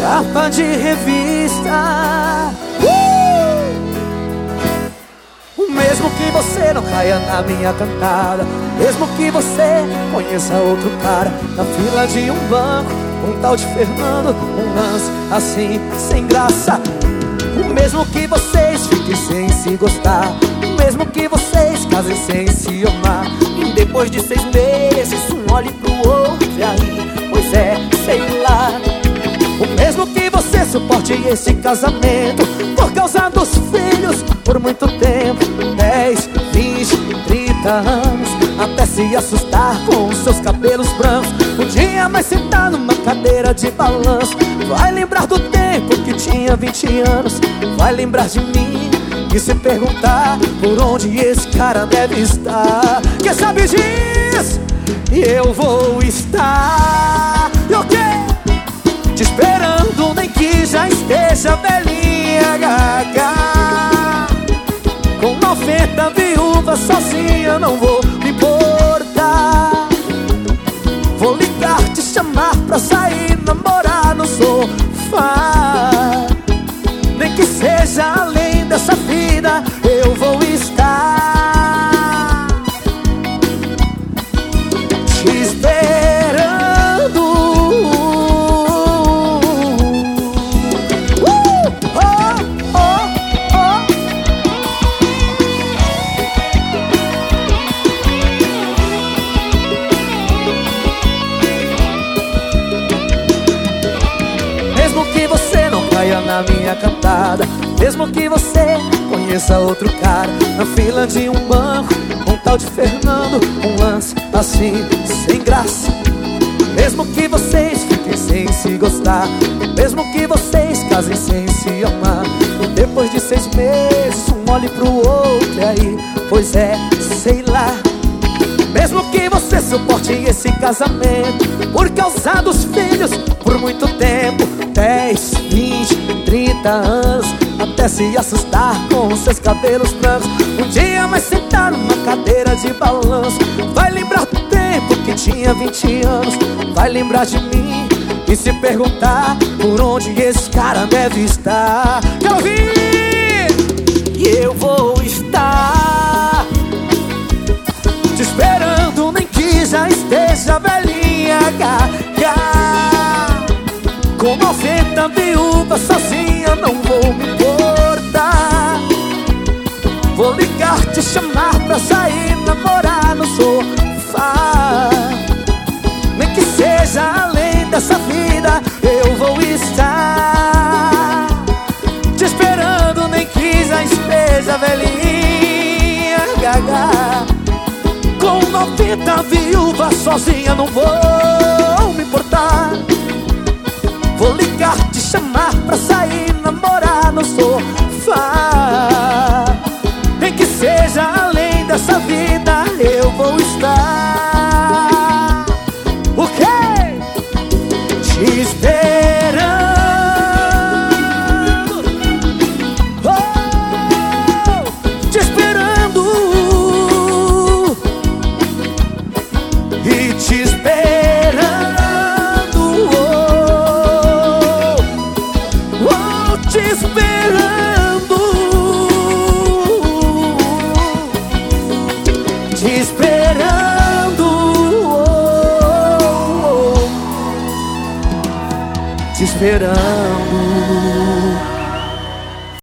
capa de revista. Mesmo que você não caia na minha cantada, mesmo que você conheça outro cara na fila de um banco, um tal de Fernando, um lance assim, sem graça. Mesmo que vocês fiquem sem se gostar, mesmo que vocês casem sem se amar, e depois de 6 meses um olhe pro outro e aí, pois é, sei lá. O mesmo que você suporte esse casamento por causa dos filhos por muito tempo, 10, 20, 30 anos, até se assustar com os seus cabelos brancos. Um dia mais sentar numa cadeira de balanço, vai lembrar do tempo que tinha 20 anos, vai lembrar de mim e se perguntar por onde esse cara deve estar. Quem sabe disso? E eu vou estar, e o quê? Te esperando, nem que já esteja velhinha, gaga. Com 90 viúvas sozinha, não vou me importar. Vou ligar, te chamar pra sair, namorar no sofá. Nem que seja além dessa vida, eu vou estar te esperando. Mesmo que você não caia na minha cantada, mesmo que você conheça outro cara na fila de um banco, um tal de Fernando, um lance assim, sem graça. Mesmo que vocês fiquem sem se gostar, mesmo que vocês casem sem se amar, e depois de 6 meses um olhe pro outro e aí, pois é, sei lá. Mesmo que você suporte esse casamento por causa dos filhos por muito tempo, 10, 20, 30 anos, até se assustar com os seus cabelos brancos. Um dia mais sentar numa cadeira de balanço, vai lembrar do tempo que tinha 20 anos, vai lembrar de mim e se perguntar por onde esse cara deve estar. Quero ouvir! E eu vou estar te esperando, nem que já esteja velhinha, gaga. Com 90 viúvas sozinha, não vou me importar. Vou ligar, te chamar pra sair, namorar no sofá. Nem que seja além dessa vida, eu vou estar te esperando, nem que já esteja velhinha, gaga. Com 90 viúvas sozinha, não vou me importar. Vou ligar, te chamar pra sair, namorar no sofá. Nem que seja além dessa vida, eu vou estar o quê? Te esperando, oh, te esperando e te esperando, te esperando, te esperando, te esperando.